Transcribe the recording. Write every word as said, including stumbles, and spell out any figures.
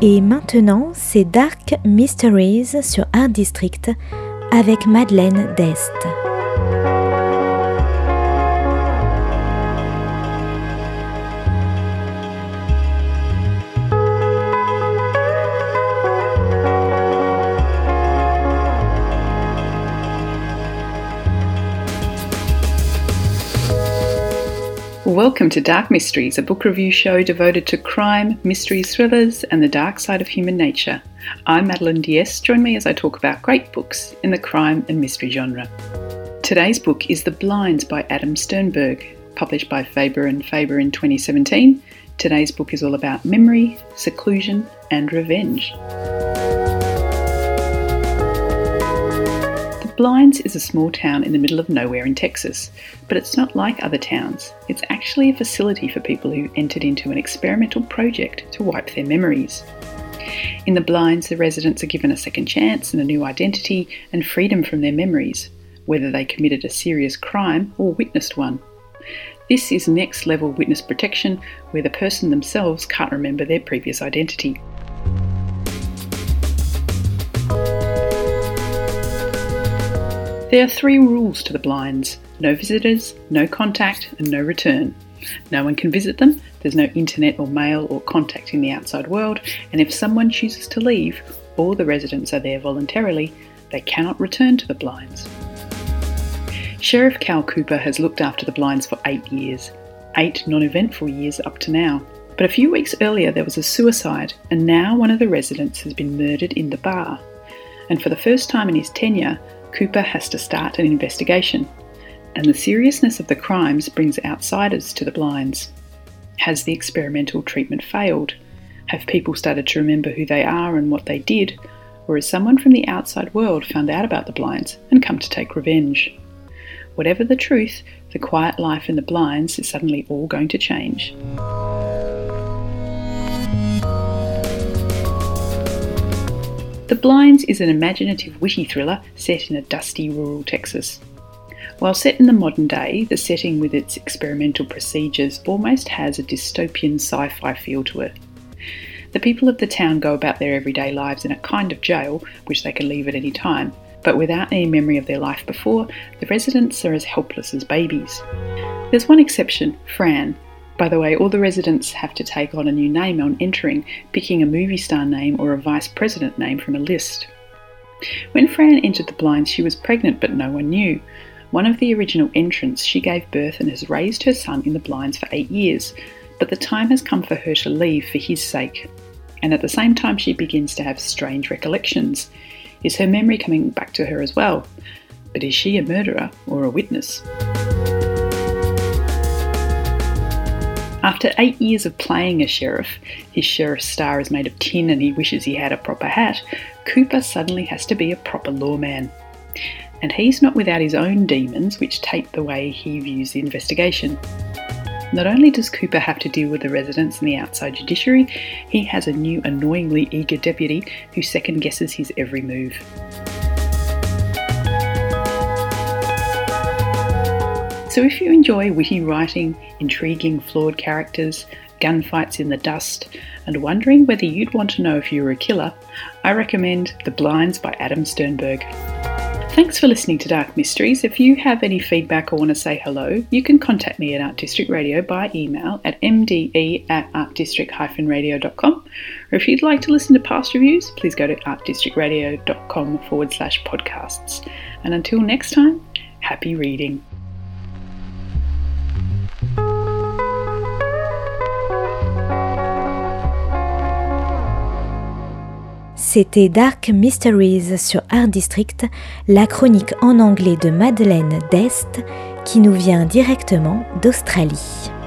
Et maintenant, c'est Dark Mysteries sur Art District avec Madeleine Dest. Welcome to Dark Mysteries, a book review show devoted to crime, mystery thrillers, and the dark side of human nature. I'm Madeleine D'Este. Join me as I talk about great books in the crime and mystery genre. Today's book is The Blinds by Adam Sternberg, published by Faber and Faber in twenty seventeen. Today's book is all about memory, seclusion, and revenge. Blinds is a small town in the middle of nowhere in Texas, but it's not like other towns. It's actually a facility for people who entered into an experimental project to wipe their memories. In the Blinds, the residents are given a second chance and a new identity and freedom from their memories, whether they committed a serious crime or witnessed one. This is next level witness protection, where the person themselves can't remember their previous identity. There are three rules to the Blinds: no visitors, no contact, and no return. No one can visit them, there's no internet or mail or contacting the outside world, and if someone chooses to leave, or the residents are there voluntarily, they cannot return to the Blinds. Sheriff Cal Cooper has looked after the Blinds for eight years, eight non-eventful years up to now. But a few weeks earlier there was a suicide, and now one of the residents has been murdered in the bar. And for the first time in his tenure, Cooper has to start an investigation, and the seriousness of the crimes brings outsiders to the Blinds. Has the experimental treatment failed? Have people started to remember who they are and what they did? Or has someone from the outside world found out about the Blinds and come to take revenge? Whatever the truth, the quiet life in the Blinds is suddenly all going to change. The Blinds is an imaginative, witty thriller set in a dusty rural Texas. While set in the modern day, the setting with its experimental procedures almost has a dystopian sci-fi feel to it. The people of the town go about their everyday lives in a kind of jail, which they can leave at any time, but without any memory of their life before, the residents are as helpless as babies. There's one exception, Fran. By the way, all the residents have to take on a new name on entering, picking a movie star name or a vice president name from a list. When Fran entered the Blinds, she was pregnant, but no one knew. One of the original entrants, she gave birth and has raised her son in the Blinds for eight years, but the time has come for her to leave for his sake. And at the same time, she begins to have strange recollections. Is her memory coming back to her as well? But is she a murderer or a witness? After eight years of playing a sheriff, his sheriff's star is made of tin and he wishes he had a proper hat, Cooper suddenly has to be a proper lawman. And he's not without his own demons, which taint the way he views the investigation. Not only does Cooper have to deal with the residents and the outside judiciary, he has a new annoyingly eager deputy who second-guesses his every move. So if you enjoy witty writing, intriguing flawed characters, gunfights in the dust, and wondering whether you'd want to know if you were a killer, I recommend The Blinds by Adam Sternberg. Thanks for listening to Dark Mysteries. If you have any feedback or want to say hello, you can contact me at Art District Radio by email at m d e at art district dash radio dot com. Or if you'd like to listen to past reviews, please go to art district radio dot com forward slash podcasts. And until next time, happy reading. C'était Dark Mysteries sur Art District, la chronique en anglais de Madeleine Dest qui nous vient directement d'Australie.